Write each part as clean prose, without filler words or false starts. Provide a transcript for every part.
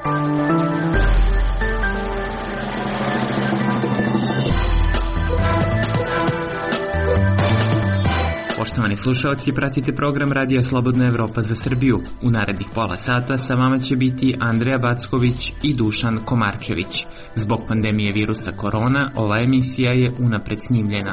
Poštovani slušalci, pratite program Radija Slobodna Evropa za Srbiju. U narednih pola sata sa vama će biti Andreja Backović i Dušan Komarčević. Zbog pandemije virusa korona, ova emisija je unapred snimljena.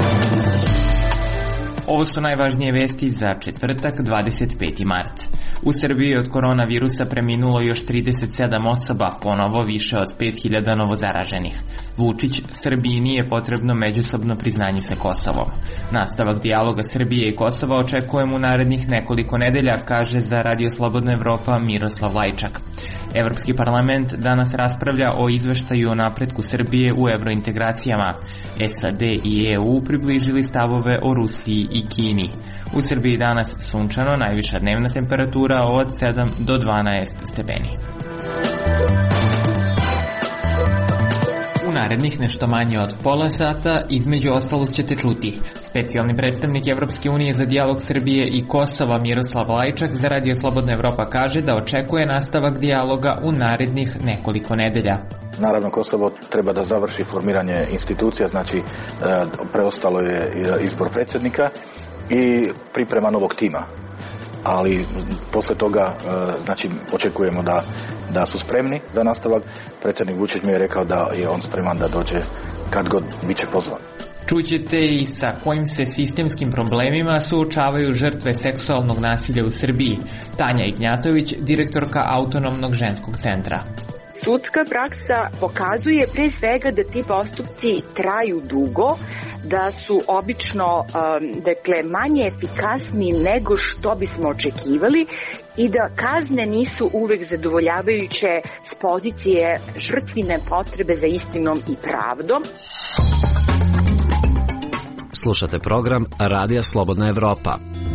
Ovo su najvažnije vesti za četvrtak, 25. mart. U Srbiji od koronavirusa preminulo još 37 osoba, ponovo više od 5000 novozaraženih. Vučić, Srbiji nije potrebno međusobno priznanje sa Kosovom. Nastavak dijaloga Srbije i Kosova očekujemo u narednih nekoliko nedelja, kaže za Radio Slobodna Evropa Miroslav Lajčak. Evropski parlament danas raspravlja o izveštaju o napretku Srbije u evrointegracijama. SAD i EU približili stavove o Rusiji i Kini. U Srbiji danas sunčano, najviša dnevna temperatura od 7 do 12 stepeni. U narednih nešto manje od pola sata između ostalog ćete čuti. Specijalni predstavnik Evropske unije za dijalog Srbije i Kosova Miroslav Lajčak za Radio Slobodna Evropa kaže da očekuje nastavak dijaloga u narednih nekoliko nedelja. Naravno, Kosovo treba da završi formiranje institucija, znači preostalo je izbor predsjednika i priprema novog tima. Ali posle toga znači očekujemo da su spremni za nastavak. Predsjednik Vučić mi je rekao da je on spreman da dođe kad god biće pozvan. Čućete i sa kojim se sistemskim problemima suočavaju žrtve seksualnog nasilja u Srbiji. Tanja Ignjatović, direktorka Autonomnog ženskog centra. Sudska praksa pokazuje pre svega da ti postupci traju dugo, da su obično manje efikasni nego što bismo očekivali i da kazne nisu uvek zadovoljavajuće s pozicije žrtvine potrebe za istinom i pravdom. Slušate program Radija Slobodna Evropa.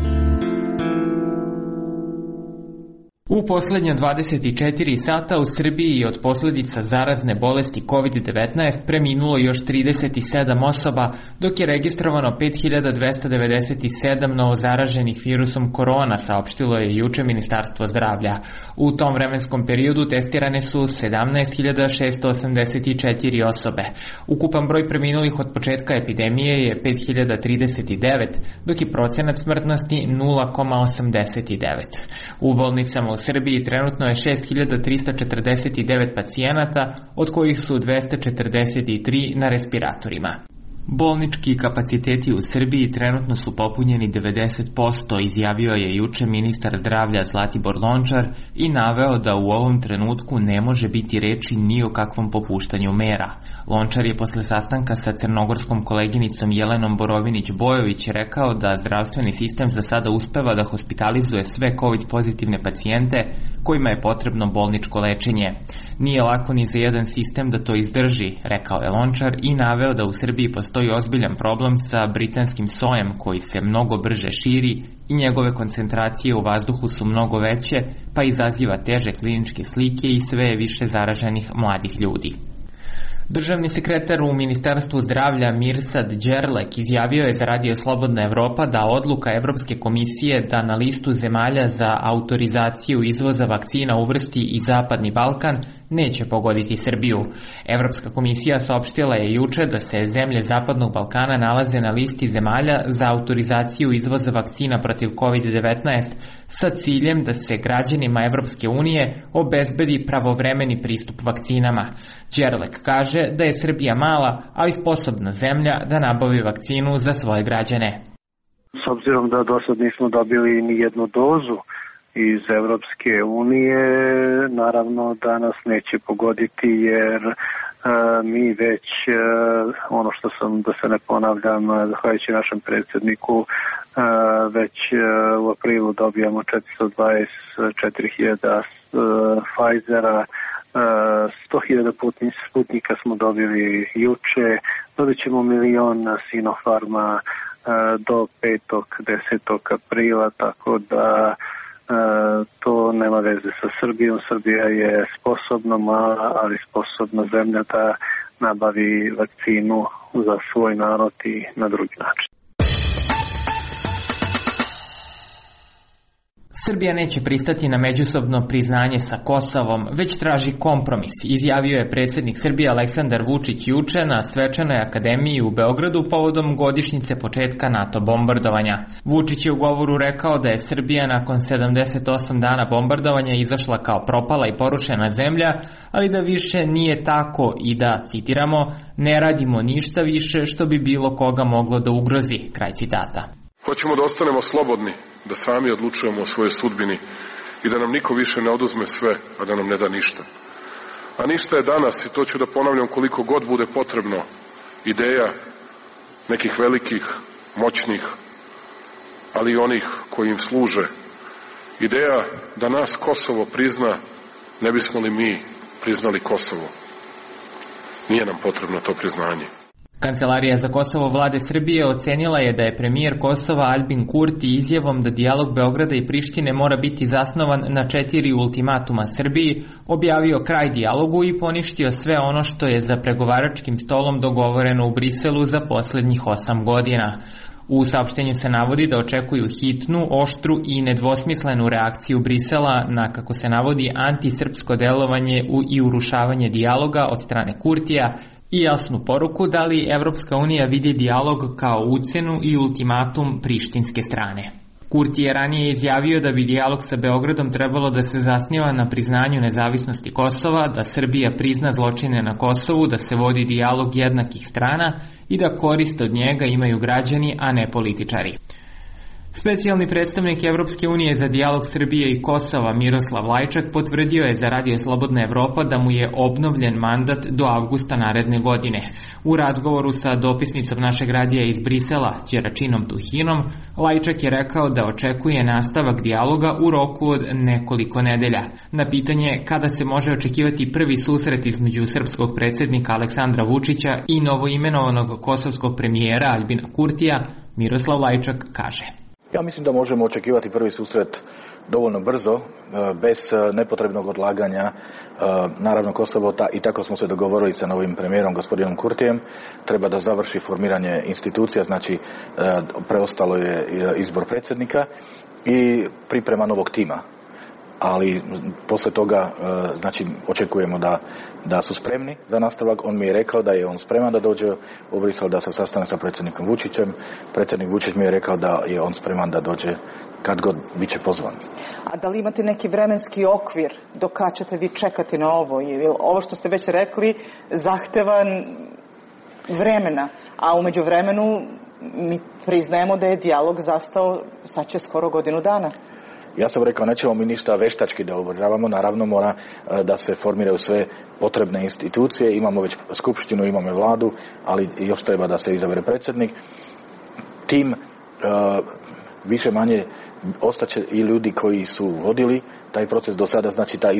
U poslednja 24 sata u Srbiji od posljedica zarazne bolesti COVID-19 preminulo još 37 osoba, dok je registrovano 5297 novozaraženih virusom korona, saopštilo je juče Ministarstvo zdravlja. U tom vremenskom periodu testirane su 17.684 osobe. Ukupan broj preminulih od početka epidemije je 5039, dok je procenat smrtnosti 0,89. U bolnicama u Srbiji trenutno je 6349 pacijenata, od kojih su 243 na respiratorima. Bolnički kapaciteti u Srbiji trenutno su popunjeni 90%, izjavio je juče ministar zdravlja Zlatibor Lončar i naveo da u ovom trenutku ne može biti reči ni o kakvom popuštanju mera. Lončar je posle sastanka sa crnogorskom koleginicom Jelenom Borovinić-Bojović rekao da zdravstveni sistem za sada uspeva da hospitalizuje sve COVID pozitivne pacijente kojima je potrebno bolničko lečenje. Nije lako ni za jedan sistem da to izdrži, rekao je Lončar i naveo da u Srbiji postoji ozbiljan problem sa britanskim sojem koji se mnogo brže širi i njegove koncentracije u vazduhu su mnogo veće, pa izaziva teže kliničke slike i sve je više zaraženih mladih ljudi. Državni sekretar u Ministarstvu zdravlja Mirsad Đerlek izjavio je za Radio Slobodna Evropa da odluka Evropske komisije da na listu zemalja za autorizaciju izvoza vakcina uvrsti i Zapadni Balkan neće pogoditi Srbiju. Evropska komisija saopštila je juče da se zemlje Zapadnog Balkana nalaze na listi zemalja za autorizaciju izvoza vakcina protiv COVID-19 sa ciljem da se građanima Evropske unije obezbedi pravovremeni pristup vakcinama. Đerlek kaže da je Srbija mala, ali sposobna zemlja da nabavi vakcinu za svoje građane. S obzirom da do sad nismo dobili ni jednu dozu iz Evropske unije, naravno da nas neće pogoditi jer mi već, ono što sam, da se ne ponavljam, zahvaljujući našem predsjedniku, već u aprilu dobijamo 424.000 Pfizera, 100.000 Sputnika smo dobili juče, dobit ćemo 1.000.000 Sinopharma do 5.10. aprila, tako da to nema veze sa Srbijom. Srbija je sposobna, mala, ali sposobna zemlja da nabavi vakcinu za svoj narod i na drugi način. Srbija neće pristati na međusobno priznanje sa Kosovom, već traži kompromis, izjavio je predsjednik Srbije Aleksandar Vučić juče na Svečanoj akademiji u Beogradu povodom godišnjice početka NATO bombardovanja. Vučić je u govoru rekao da je Srbija nakon 78 dana bombardovanja izašla kao propala i porušena zemlja, ali da više nije tako i da, citiramo, ne radimo ništa više što bi bilo koga moglo da ugrozi, kraj citata. Hoćemo da ostanemo slobodni, da sami odlučujemo o svojoj sudbini i da nam niko više ne oduzme sve, a da nam ne da ništa. A ništa je danas, i to ću da ponavljam koliko god bude potrebno, ideja nekih velikih, moćnih, ali i onih koji im služe. Ideja da nas Kosovo prizna, ne bismo li mi priznali Kosovo. Nije nam potrebno to priznanje. Kancelarija za Kosovo vlade Srbije ocenila je da je premijer Kosova Aljbin Kurti izjavom da dijalog Beograda i Prištine mora biti zasnovan na 4 ultimatuma Srbiji objavio kraj dijalogu i poništio sve ono što je za pregovaračkim stolom dogovoreno u Briselu za poslednjih 8 godina. U saopštenju se navodi da očekuju hitnu, oštru i nedvosmislenu reakciju Brisela na, kako se navodi, antisrpsko delovanje i urušavanje dijaloga od strane Kurtija i jasnu poruku da li Evropska unija vidi dijalog kao ucenu i ultimatum prištinske strane. Kurti je ranije izjavio da bi dijalog sa Beogradom trebalo da se zasniva na priznanju nezavisnosti Kosova, da Srbija prizna zločine na Kosovu, da se vodi dijalog jednakih strana i da korist od njega imaju građani, a ne političari. Specijalni predstavnik Evropske unije za dijalog Srbije i Kosova Miroslav Lajčak potvrdio je za Radio Slobodna Evropa da mu je obnovljen mandat do avgusta naredne godine. U razgovoru sa dopisnicom našeg radija iz Brisela, Đeračinom Tuhinom, Lajčak je rekao da očekuje nastavak dijaloga u roku od nekoliko nedelja. Na pitanje kada se može očekivati prvi susret između srpskog predsjednika Aleksandra Vučića i novoimenovanog kosovskog premijera Aljbina Kurtija, Miroslav Lajčak kaže: Ja mislim da možemo očekivati prvi susret dovoljno brzo, bez nepotrebnog odlaganja. Naravno, Kosovo, i tako smo se dogovorili sa novim premijerom, gospodinom Kurtijem, treba da završi formiranje institucija, znači preostalo je izbor predsjednika i priprema novog tima. Ali posle toga, znači, očekujemo da su spremni za nastavak. On mi je rekao da je on spreman da dođe u Brisel, da se sastane sa predsjednikom Vučićem. Predsjednik Vučić mi je rekao da je on spreman da dođe kad god biće pozvan. A da li imate neki vremenski okvir do kad ćete vi čekati na ovo? Ovo što ste već rekli zahteva vremena, a umeđu vremenu mi priznajemo da je dijalog zastao, sad će skoro godinu dana. Ja sam rekao, nećemo mi ništa veštački da održavamo, naravno mora da se formiraju sve potrebne institucije, imamo već skupštinu, imamo vladu, ali još treba da se izabere predsjednik. Tim više manje ostaće i ljudi koji su vodili taj proces do sada, znači ta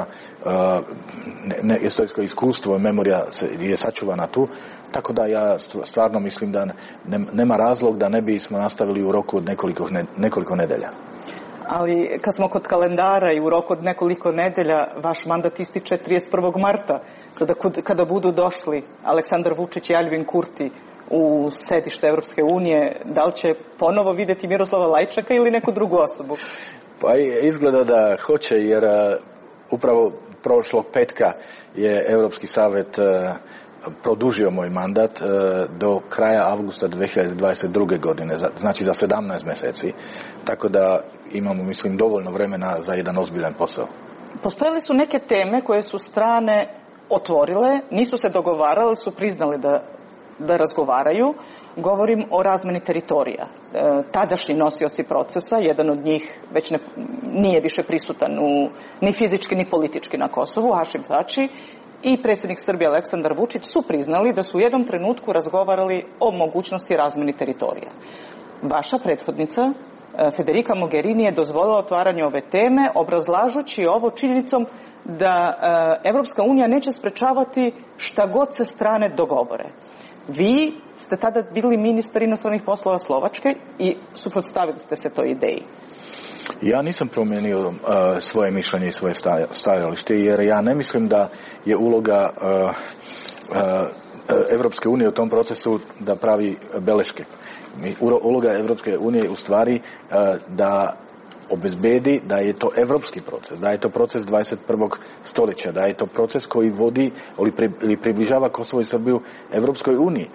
historijsko iskustvo i memorija je sačuvana tu, tako da ja stvarno mislim da nema razlog da ne bismo nastavili u roku od nekoliko nedelja. Ali kad smo kod kalendara i u roku od nekoliko nedelja, vaš mandat ističe 31. marta. Sada kada budu došli Aleksandar Vučić i Aljbin Kurti u sedište Evropske unije, da li će ponovo vidjeti Miroslava Lajčaka ili neku drugu osobu? Pa izgleda da hoće, jer upravo prošlog petka je Europski savjet produžio moj mandat do kraja avgusta 2022. godine, znači za 17 mjeseci, tako da imamo, mislim, dovoljno vremena za jedan ozbiljan posao. Postojale su neke teme koje su strane otvorile, nisu se dogovarale, su priznali da razgovaraju. Govorim o razmeni teritorija. Tadašnji nosioci procesa, jedan od njih već nije više prisutan ni fizički ni politički na Kosovu, Hašim Tači, i predsjednik Srbije Aleksandar Vučić su priznali da su u jednom trenutku razgovarali o mogućnosti razmeni teritorija. Vaša prethodnica Federica Mogherini je dozvolila otvaranje ove teme, obrazlažući ovo činjenicom da Evropska unija neće sprečavati šta god se strane dogovore. Vi ste tada bili ministar inostranih poslova Slovačke i suprotstavili ste se toj ideji. Ja nisam promijenio svoje mišljenje i svoje stajalište, jer ja ne mislim da je uloga Evropske unije u tom procesu da pravi beleške. Uloga Evropske unije je u stvari da obezbedi da je to evropski proces, da je to proces 21. stoljeća, da je to proces koji vodi ili približava Kosovo i Srbiju Evropskoj uniji.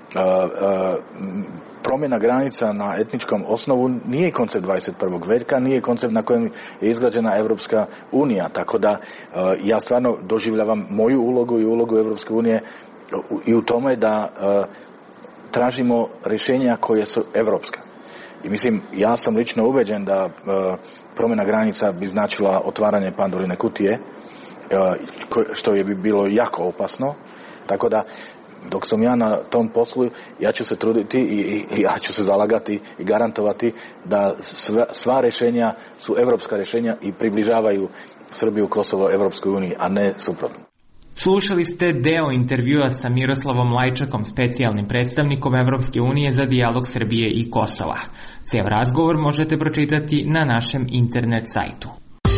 Promjena granica na etničkom osnovu nije koncept 21. veka, nije koncept na kojem je izgrađena Evropska unija, tako da ja stvarno doživljavam moju ulogu i ulogu Evropske unije i u tome da tražimo rješenja koje su evropska. I mislim, ja sam lično ubeđen da promjena granica bi značila otvaranje Pandorine kutije, što je bi bilo jako opasno, tako da dok sam ja na tom poslu, ja ću se truditi i ja ću se zalagati i garantovati da sva rješenja su evropska rješenja i približavaju Srbiju, Kosovo Evropskoj uniji, a ne suprotno. Slušali ste deo intervjua sa Miroslavom Lajčakom, specijalnim predstavnikom Evropske unije za dijalog Srbije i Kosova. Ceo razgovor možete pročitati na našem internet sajtu.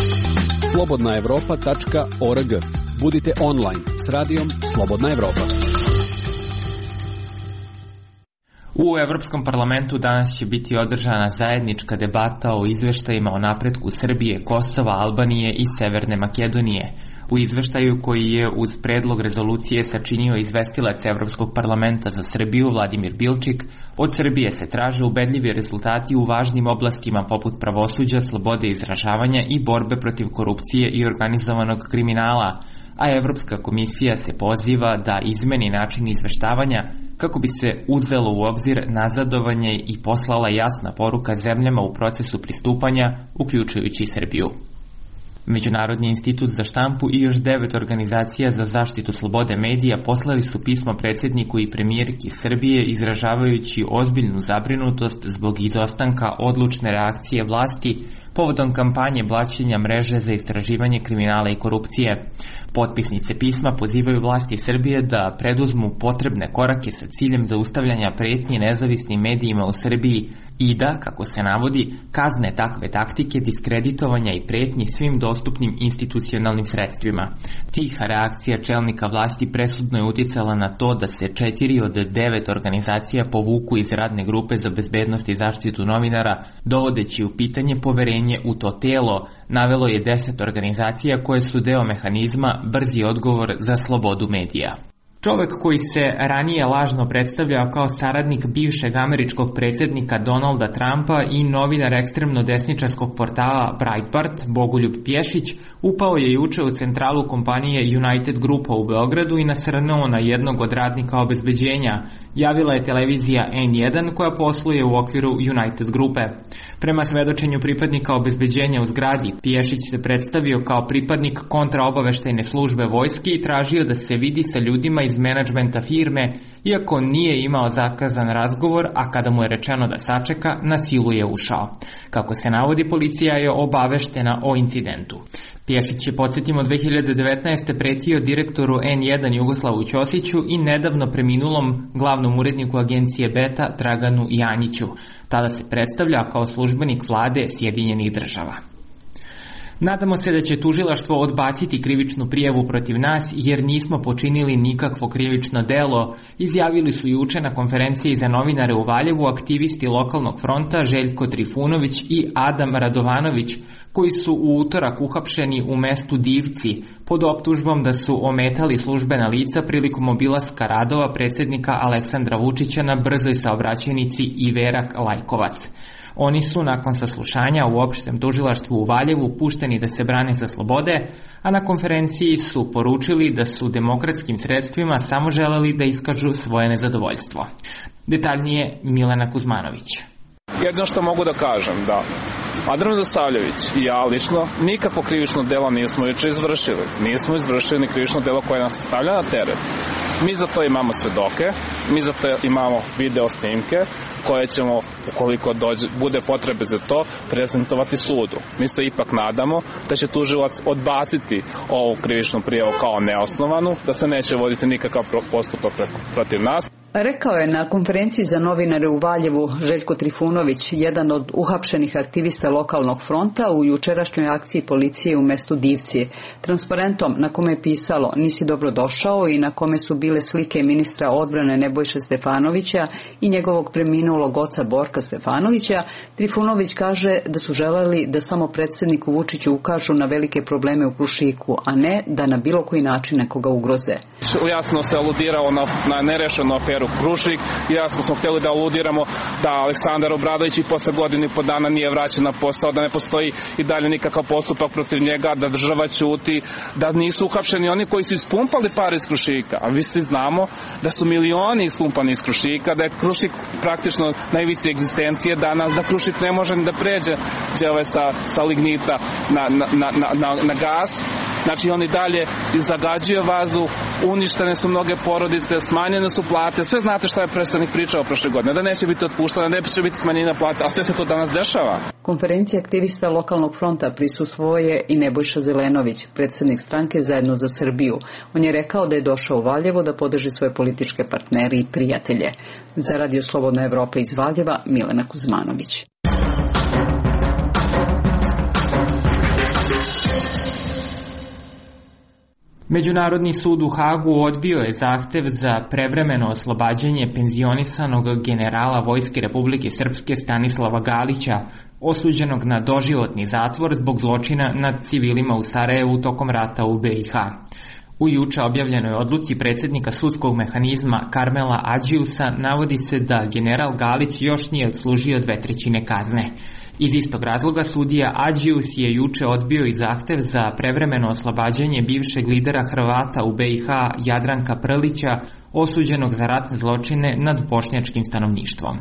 slobodnaevropa.org. Budite online s radijom Slobodna Evropa. U Evropskom parlamentu danas će biti održana zajednička debata o izveštajima o napretku Srbije, Kosova, Albanije i Severne Makedonije. U izveštaju koji je uz predlog rezolucije sačinio izvestilac Evropskog parlamenta za Srbiju Vladimir Bilčik, od Srbije se traže ubedljivi rezultati u važnim oblastima poput pravosuđa, slobode izražavanja i borbe protiv korupcije i organizovanog kriminala, a Evropska komisija se poziva da izmeni način izveštavanja kako bi se uzelo u obzir nazadovanje i poslala jasna poruka zemljama u procesu pristupanja, uključujući Srbiju. Međunarodni institut za štampu i još 9 organizacija za zaštitu slobode medija poslali su pismo predsjedniku i premijerki Srbije izražavajući ozbiljnu zabrinutost zbog izostanka odlučne reakcije vlasti povodom kampanje blaćenja mreže za istraživanje kriminala i korupcije. Potpisnice pisma pozivaju vlasti Srbije da preduzmu potrebne korake sa ciljem zaustavljanja pretnji nezavisnim medijima u Srbiji i da, kako se navodi, kazne takve taktike diskreditovanja i pretnji svim dostupnim institucionalnim sredstvima. Tiha reakcija čelnika vlasti presudno je uticala na to da se 4 od 9 organizacija povuku iz radne grupe za bezbednost i zaštitu novinara, dovodeći u pitanje poverenje u to telo, navelo je 10 organizacija koje su deo mehanizma Brzi odgovor za slobodu medija. Čovek koji se ranije lažno predstavljao kao saradnik bivšeg američkog predsjednika Donalda Trumpa i novinar ekstremno desničarskog portala Breitbart, Bogoljub Pješić, upao je juče u centralu kompanije United Grupa u Beogradu i nasrnuo na jednog od radnika obezbeđenja, javila je televizija N1 koja posluje u okviru United Grupe. Prema svedočenju pripadnika obezbeđenja u zgradi, Pješić se predstavio kao pripadnik kontraobaveštajne službe vojske i tražio da se vidi sa ljudima iz menadžmenta firme, iako nije imao zakazan razgovor, a kada mu je rečeno da sačeka, na silu je ušao. Kako se navodi, policija je obaveštena o incidentu. Pješić je, podsjetimo, 2019. pretio direktoru N1 Jugoslavu Ćosiću i nedavno preminulom glavnom uredniku agencije Beta Draganu Janjiću. Tada se predstavlja kao službenik vlade Sjedinjenih Država. Nadamo se da će tužilaštvo odbaciti krivičnu prijavu protiv nas jer nismo počinili nikakvo krivično delo, izjavili su juče na konferenciji za novinare u Valjevu aktivisti lokalnog fronta Željko Trifunović i Adam Radovanović, koji su u utorak uhapšeni u mestu Divci pod optužbom da su ometali službena lica prilikom obilaska radova predsjednika Aleksandra Vučića na brzoj saobraćajnici Iverak Lajkovac. Oni su nakon saslušanja u opštem tužilaštvu u Valjevu pušteni da se brane za slobode, a na konferenciji su poručili da su demokratskim sredstvima samo želeli da iskažu svoje nezadovoljstvo. Detaljnije Milena Kuzmanović. Jedno što mogu da kažem, da Adrian Radosavljević i ja lično nikakvo krivično delo nismo juče izvršili. Nismo izvršili ni krivično delo koje nas stavlja na teret. Mi za to imamo svedoke, mi za to imamo video snimke koje ćemo, ukoliko bude potrebe za to, prezentovati sudu. Mi se ipak nadamo da će tužilac odbaciti ovu krivičnu prijavu kao neosnovanu, da se neće voditi nikakav postupak protiv nas. Rekao je na konferenciji za novinare u Valjevu Željko Trifunović, jedan od uhapšenih aktivista lokalnog fronta u jučerašnjoj akciji policije u mestu Divcije. Transparentom na kome je pisalo "Nisi dobro došao" i na kome su bile slike ministra odbrane Nebojše Stefanovića i njegovog preminulog oca Borka Stefanovića, Trifunović kaže da su želeli da samo predsjedniku Vučiću ukažu na velike probleme u Krušiku, a ne da na bilo koji način nekoga ugroze. Jasno se aludirao na nerešenu aferu Krušik, jasno smo htjeli da aludiramo da Aleksandar Obradović i posle godinu i po dana nije vraćen na posao, da ne postoji i dalje nikakav postupak protiv njega, da država ćuti, da nisu uhapšeni oni koji su ispumpali pare iz Krušika, a vi svi znamo da su milioni ispumpani iz Krušika, da je Krušik praktično na ivici egzistencije danas, da Krušik ne može ni da pređe sa lignita na gas. Znači oni dalje zagađuju vazduh, uništene su mnoge porodice, smanjene su plate, sve znate šta je predstavnik pričao prošle godine, da neće biti otpušteno, da neće biti smanjenja plate, a sve se to danas dešava. Konferencija aktivista lokalnog fronta prisustvovao je i Nebojša Zelenović, predsjednik stranke Zajedno za Srbiju. On je rekao da je došao u Valjevo da podrži svoje političke partnere i prijatelje. Za Radio Slobodna Evropa iz Valjeva, Milena Kuzmanović. Međunarodni sud u Hagu odbio je zahtev za prevremeno oslobađanje penzionisanog generala Vojske Republike Srpske Stanislava Galića, osuđenog na doživotni zatvor zbog zločina nad civilima u Sarajevu tokom rata u BiH. U juče objavljenoj odluci predsjednika sudskog mehanizma Karmela Adžiusa navodi se da general Galić još nije odslužio 2/3 kazne. Iz istog razloga sudija Adžius je juče odbio i zahtev za prevremeno oslobađanje bivšeg lidera Hrvata u BiH Jadranka Prlića, osuđenog za ratne zločine nad bošnjačkim stanovništvom.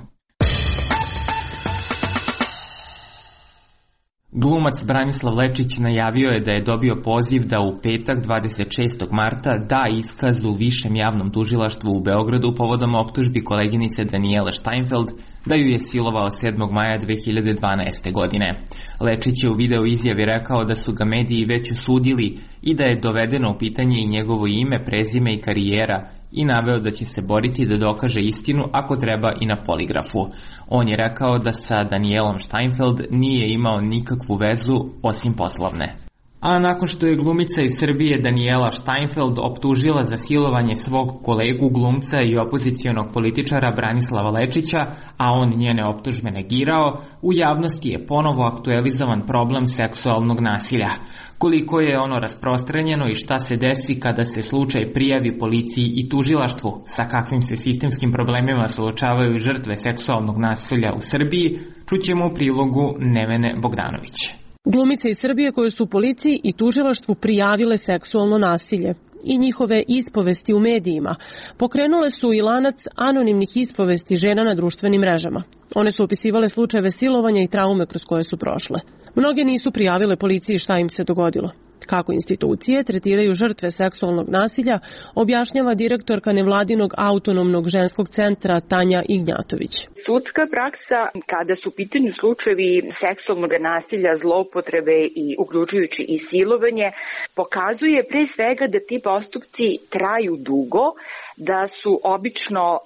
Glumac Branislav Lečić najavio je da je dobio poziv da u petak 26. marta da iskaz u Višem javnom tužilaštvu u Beogradu povodom optužbi koleginice Danijele Steinfeld da ju je silovao 7. maja 2012. godine. Lečić je u video izjavi rekao da su ga mediji već osudili i da je dovedeno u pitanje i njegovo ime, prezime i karijera, i naveo da će se boriti da dokaže istinu ako treba i na poligrafu. On je rekao da sa Danijelom Steinfeld nije imao nikakvu vezu osim poslovne. A nakon što je glumica iz Srbije Danijela Steinfeld optužila za silovanje svog kolegu glumca i opozicionog političara Branislava Lečića, a on njene optužbe negirao, u javnosti je ponovo aktualizovan problem seksualnog nasilja. Koliko je ono rasprostranjeno i šta se desi kada se slučaj prijavi policiji i tužilaštvu, sa kakvim se sistemskim problemima suočavaju žrtve seksualnog nasilja u Srbiji, čućemo u prilogu Nevene Bogdanović. Glumice iz Srbije koje su policiji i tužilaštvu prijavile seksualno nasilje i njihove ispovesti u medijima pokrenule su i lanac anonimnih ispovesti žena na društvenim mrežama. One su opisivale slučajeve silovanja i traume kroz koje su prošle. Mnoge nisu prijavile policiji šta im se dogodilo. Kako institucije tretiraju žrtve seksualnog nasilja, objašnjava direktorka nevladinog autonomnog ženskog centra Tanja Ignjatović. Sudska praksa kada su u pitanju slučajevi seksualnog nasilja, zloupotrebe i uključujući i silovanje, pokazuje pre svega da ti postupci traju dugo, da su obično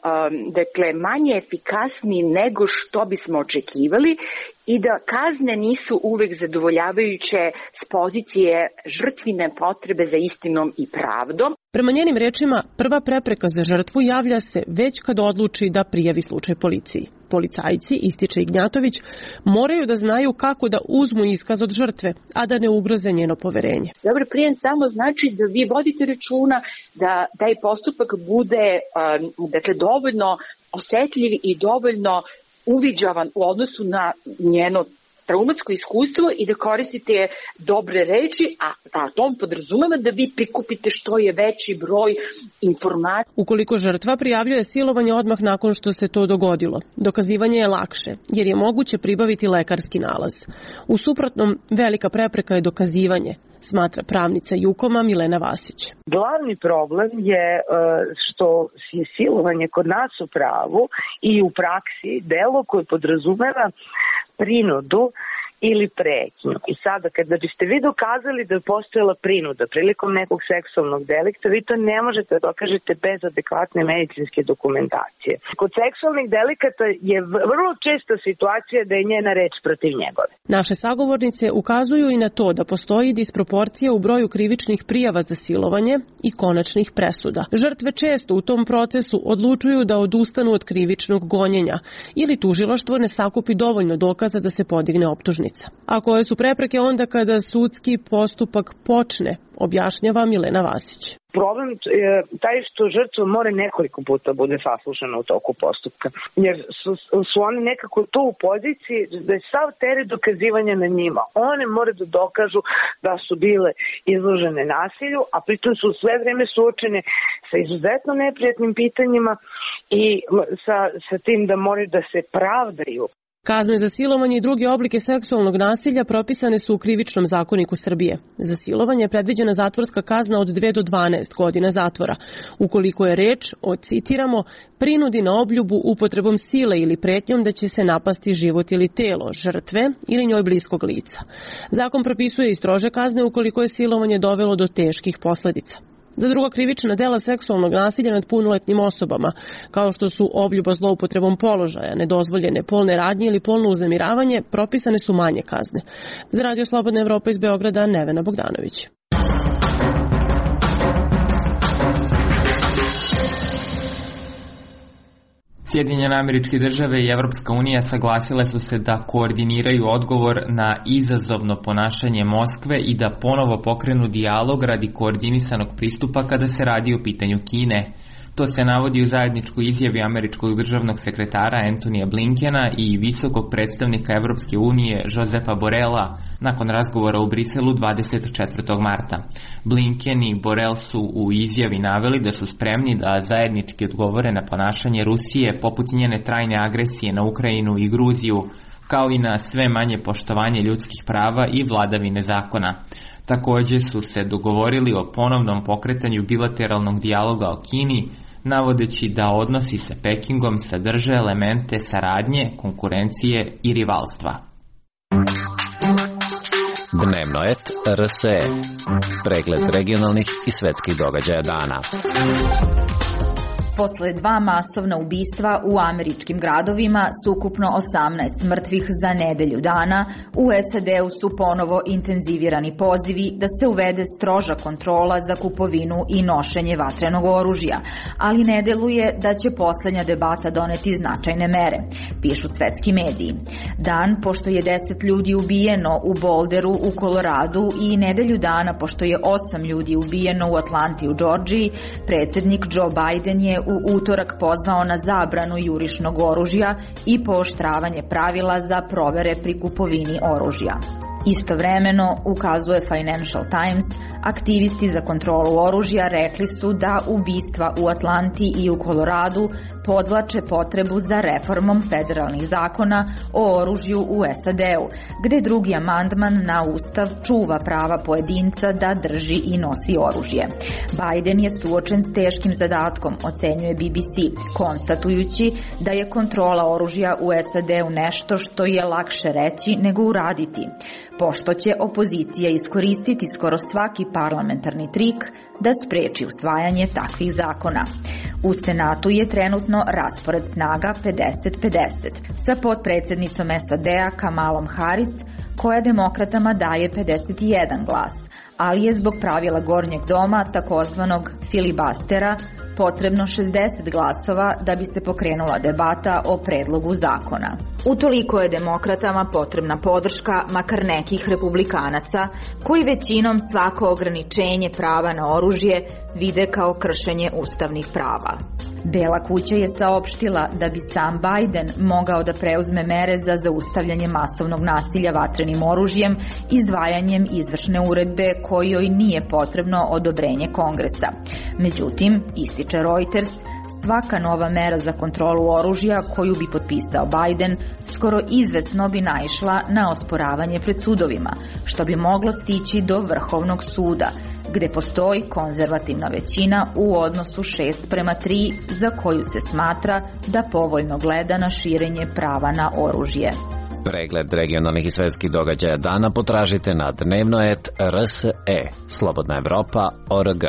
manje efikasni nego što bismo očekivali i da kazne nisu uvek zadovoljavajuće s pozicije žrtvine potrebe za istinom i pravdom. Prema njenim rečima, prva prepreka za žrtvu javlja se već kad odluči da prijavi slučaj policiji. Policajci, ističe Ignjatović, moraju da znaju kako da uzmu iskaz od žrtve, a da ne ugroze njeno poverenje. Dobar prijem samo znači da vi vodite računa da taj postupak bude dovoljno osetljiv i dovoljno uviđavan u odnosu na njeno traumatsko iskustvo i da koristite dobre reči, a to podrazumeva da vi prikupite što je veći broj informacija. Ukoliko žrtva prijavljuje silovanje odmah nakon što se to dogodilo, dokazivanje je lakše, jer je moguće pribaviti lekarski nalaz. U suprotnom, velika prepreka je dokazivanje, smatra pravnica Jukoma Milena Vasić. Glavni problem je što je silovanje kod nas u pravu i u praksi delo koje podrazumeva prinudu ili pretnju. I sada, kada biste vi dokazali da je postojala prinuda prilikom nekog seksualnog delikta, vi to ne možete da dokažete bez adekvatne medicinske dokumentacije. Kod seksualnih delikata je vrlo česta situacija da je njena reč protiv njegove. Naše sagovornice ukazuju i na to da postoji disproporcija u broju krivičnih prijava za silovanje i konačnih presuda. Žrtve često u tom procesu odlučuju da odustanu od krivičnog gonjenja ili tužilaštvo ne sakupi dovoljno dokaza da se podigne optužnica. A koje su prepreke onda kada sudski postupak počne, objašnjava Milena Vasić. Problem je taj što žrtva mora nekoliko puta bude saslušana u toku postupka, jer su oni nekako tu u poziciji da je sav teret dokazivanja na njima. One more da dokažu da su bile izložene nasilju, a pritom su sve vreme suočene sa izuzetno neprijatnim pitanjima i sa tim da moraju da se pravdaju. Kazne za silovanje i druge oblike seksualnog nasilja propisane su u Krivičnom zakoniku Srbije. Za silovanje je predviđena zatvorska kazna od 2 do 12 godina zatvora. Ukoliko je reč o, citiramo, prinudi na obljubu upotrebom sile ili pretnjom da će se napasti život ili telo žrtve ili njoj bliskog lica. Zakon propisuje i strože kazne ukoliko je silovanje dovelo do teških posledica. Za druga krivična dela seksualnog nasilja nad punoletnim osobama, kao što su obljuba zloupotrebom položaja, nedozvoljene polne radnje ili polno uznemiravanje, propisane su manje kazne. Za Radio Slobodna Evropa iz Beograda, Nevena Bogdanović. Sjedinjene Američke Države i Evropska unija saglasile su se da koordiniraju odgovor na izazovno ponašanje Moskve i da ponovo pokrenu dijalog radi koordinisanog pristupa kada se radi o pitanju Kine. To se navodi u zajedničkoj izjavi američkog državnog sekretara Antonija Blinkena i visokog predstavnika Evropske unije Josepa Borela nakon razgovora u Briselu 24. marta. Blinken i Borel su u izjavi naveli da su spremni da zajednički odgovore na ponašanje Rusije poput njene trajne agresije na Ukrajinu i Gruziju, kao i na sve manje poštovanje ljudskih prava i vladavine zakona. Takođe su se dogovorili o ponovnom pokretanju bilateralnog dijaloga o Kini, navodeći da odnosi sa Pekingom sadrže elemente saradnje, konkurencije i rivalstva. Dnevno et RSE. Pregled regionalnih i svetskih događaja dana. Posle 2 masovna ubistva u američkim gradovima s ukupno 18 mrtvih za nedelju dana, u SAD-u su ponovo intenzivirani pozivi da se uvede stroža kontrola za kupovinu i nošenje vatrenog oružja, ali ne deluje da će poslednja debata doneti značajne mere, pišu svetski mediji. Dan pošto je 10 ljudi ubijeno u Boulderu u Koloradu i nedelju dana pošto je 8 ljudi ubijeno u Atlanti u Džordžiji, predsednik Joe Biden je u utorak pozvao na zabranu jurišnog oružja i pooštravanje pravila za provere pri kupovini oružja. Istovremeno, ukazuje Financial Times, aktivisti za kontrolu oružja rekli su da ubistva u Atlanti i u Koloradu podvlače potrebu za reformom federalnih zakona o oružju u SAD-u, gde drugi amandman na Ustav čuva prava pojedinca da drži i nosi oružje. Biden je suočen s teškim zadatkom, ocenjuje BBC, konstatujući da je kontrola oružja u SAD-u nešto što je lakše reći nego uraditi, pošto će opozicija iskoristiti skoro svaki parlamentarni trik da spreči usvajanje takvih zakona. U Senatu je trenutno raspored snaga 50-50, sa potpredsednicom SAD-a Kamalom Harris, koja demokratama daje 51 glas, ali je zbog pravila Gornjeg doma, takozvanog filibastera, potrebno 60 glasova da bi se pokrenula debata o predlogu zakona. Utoliko je demokratama potrebna podrška makar nekih republikanaca koji većinom svako ograničenje prava na oružje vide kao kršenje ustavnih prava. Bela kuća je saopštila da bi sam Biden mogao da preuzme mere za zaustavljanje masovnog nasilja vatrenim oružjem izdvajanjem izvršne uredbe kojoj nije potrebno odobrenje Kongresa. Međutim, ističe Reuters, svaka nova mera za kontrolu oružja koju bi potpisao Biden skoro izvesno bi naišla na osporavanje pred sudovima, što bi moglo stići do Vrhovnog suda, gde postoji konzervativna većina u odnosu 6:3 za koju se smatra da povoljno gleda na širenje prava na oružje. Pregled regionalnih i svetskih događaja dana potražite na dnevno.rs.e, slobodnaevropa.org.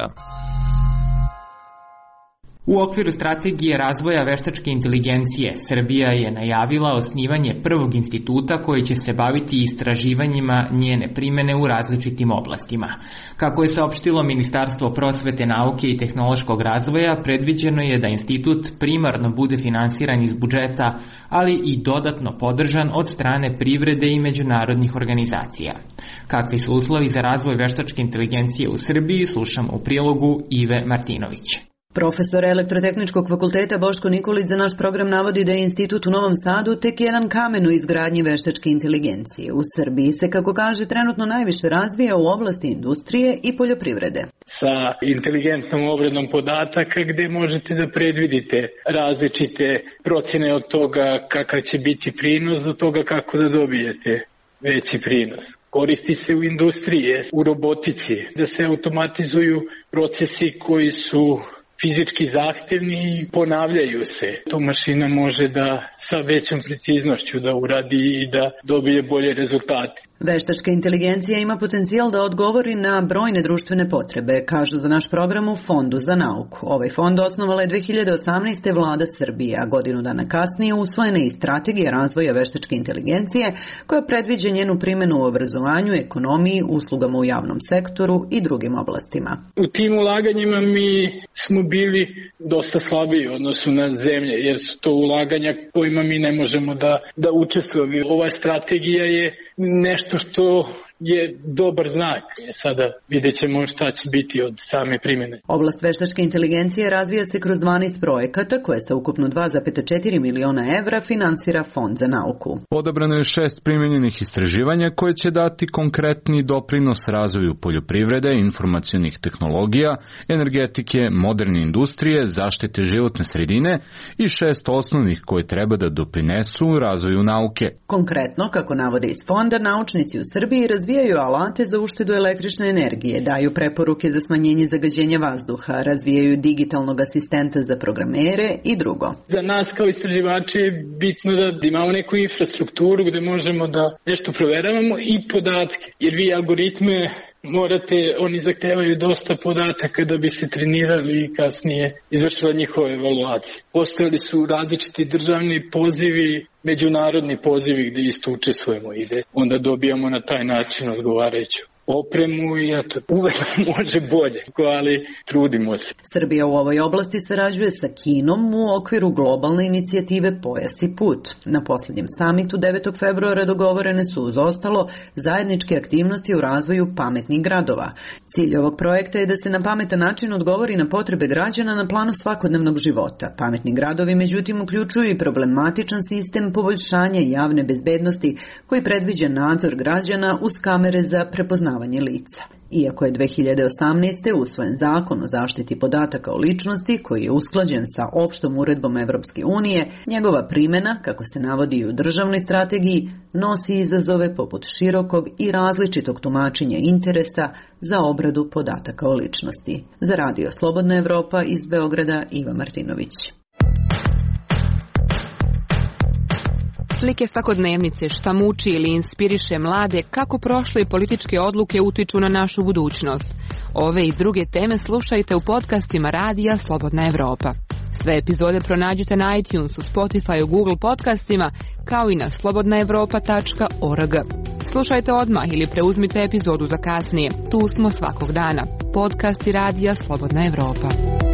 U okviru strategije razvoja veštačke inteligencije, Srbija je najavila osnivanje prvog instituta koji će se baviti istraživanjima njene primene u različitim oblastima. Kako je saopštilo Ministarstvo prosvete, nauke i tehnološkog razvoja, predviđeno je da institut primarno bude finansiran iz budžeta, ali i dodatno podržan od strane privrede i međunarodnih organizacija. Kakvi su uslovi za razvoj veštačke inteligencije u Srbiji, slušam u prilogu Ive Martinović. Profesor Elektrotehničkog fakulteta Boško Nikolić za naš program navodi da je institut u Novom Sadu tek jedan kamen u izgradnji veštačke inteligencije. U Srbiji se, kako kaže, trenutno najviše razvija u oblasti industrije i poljoprivrede. Sa inteligentnom obradom podataka gde možete da predvidite različite procene od toga kakav će biti prinos do toga kako da dobijete veći prinos. Koristi se u industriji, u robotici, da se automatizuju procesi koji su fizički zahtevni i ponavljaju se. To mašina može da sa većom preciznošću da uradi i da dobije bolje rezultate. Veštačka inteligencija ima potencijal da odgovori na brojne društvene potrebe, kažu za naš program u Fondu za nauku. Ovaj fond osnovala je 2018. vlada Srbije, a godinu dana kasnije usvojena je i strategija razvoja veštačke inteligencije koja predviđa njenu primjenu u obrazovanju, ekonomiji, uslugama u javnom sektoru i drugim oblastima. U tim ulaganjima mi smo bili dosta slabiji u odnosu na zemlje, jer su to ulaganja kojima mi ne možemo da učestvujemo. Ova strategija je nešto što je dobar znak. Sada vidjet ćemo šta će biti od same primjene. Oblast veštačke inteligencije razvija se kroz 12 projekata koje sa ukupno 2,4 miliona evra finansira Fond za nauku. Odabrano je 6 primjenjenih istraživanja koje će dati konkretni doprinos razvoju poljoprivrede, informacionih tehnologija, energetike, moderne industrije, zaštite životne sredine i 6 osnovnih koje treba da doprinesu razvoju nauke. Konkretno, kako navode iz fonda, naučnici u Srbiji razvijaju alate za uštedu električne energije, daju preporuke za smanjenje zagađenja vazduha, razvijaju digitalnog asistenta za programere i drugo. Za nas kao istraživači je bitno da imamo neku infrastrukturu gde možemo da nešto proveravamo i podatke, jer vi algoritme oni zahtevaju dosta podataka da bi se trenirali i kasnije izvršila njihove evaluacije. Postojali su različiti državni pozivi, međunarodni pozivi gde isto učestvujemo i gde onda dobijamo na taj način odgovarajuću opremu i uvek može bolje, ali trudimo se. Srbija u ovoj oblasti sarađuje sa Kinom u okviru globalne inicijative Pojas i put. Na poslednjem samitu 9. februara dogovorene su uz ostalo zajedničke aktivnosti u razvoju pametnih gradova. Cilj ovog projekta je da se na pametan način odgovori na potrebe građana na planu svakodnevnog života. Pametni gradovi međutim uključuju i problematičan sistem poboljšanja javne bezbednosti koji predviđa nadzor građana uz kamere za prepoznavanje lica. Iako je 2018. usvojen zakon o zaštiti podataka o ličnosti koji je usklađen sa opštom uredbom Evropske unije, njegova primjena, kako se navodi u državnoj strategiji, nosi izazove poput širokog i različitog tumačenja interesa za obradu podataka o ličnosti. Za Radio Slobodna Evropa iz Beograda, Iva Martinović. Slike svakodnevnice, šta muči ili inspiriše mlade, kako prošle političke odluke utiču na našu budućnost. Ove i druge teme slušajte u podcastima Radija Slobodna Evropa. Sve epizode pronađite na iTunesu, Spotifyu, Google podcastima, kao i na slobodnaevropa.org. Slušajte odmah ili preuzmite epizodu za kasnije. Tu smo svakog dana. Podcasti Radija Slobodna Evropa.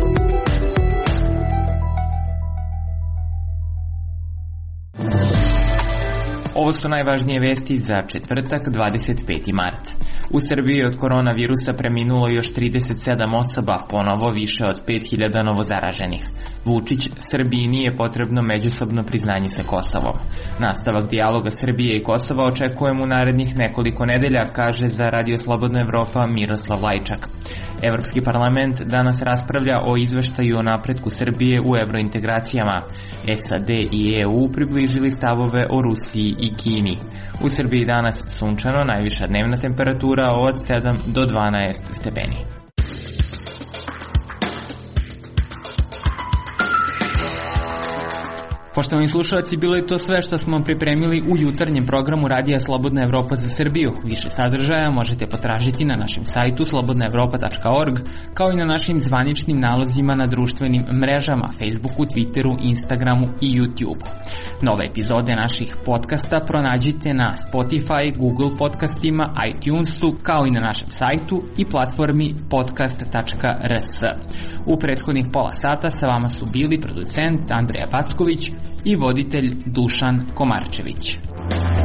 Ovo su najvažnije vesti za četvrtak, 25. mart. U Srbiji od koronavirusa preminulo još 37 osoba, ponovo više od 5000 novozaraženih. Vučić, Srbiji nije potrebno međusobno priznanje sa Kosovom. Nastavak dijaloga Srbije i Kosova očekujemo u narednih nekoliko nedelja, kaže za Radio Slobodna Evropa Miroslav Lajčak. Evropski parlament danas raspravlja o izveštaju o napretku Srbije u evrointegracijama. SAD i EU približili stavove o Rusiji i Kini. U Srbiji danas sunčano, najviša dnevna temperatura od 7 do 12 stepeni. Poštovani slušalci, bilo je to sve što smo pripremili u jutarnjem programu Radija Slobodna Evropa za Srbiju. Više sadržaja možete potražiti na našem sajtu slobodnaevropa.org, kao i na našim zvaničnim nalazima na društvenim mrežama Facebooku, Twitteru, Instagramu i YouTubeu. Nove epizode naših podcasta pronađite na Spotify, Google podcastima, iTunesu, kao i na našem sajtu i platformi podcast.rs. U prethodnih pola sata sa vama su bili producent Andreja Packović i voditelj Dušan Komarčević.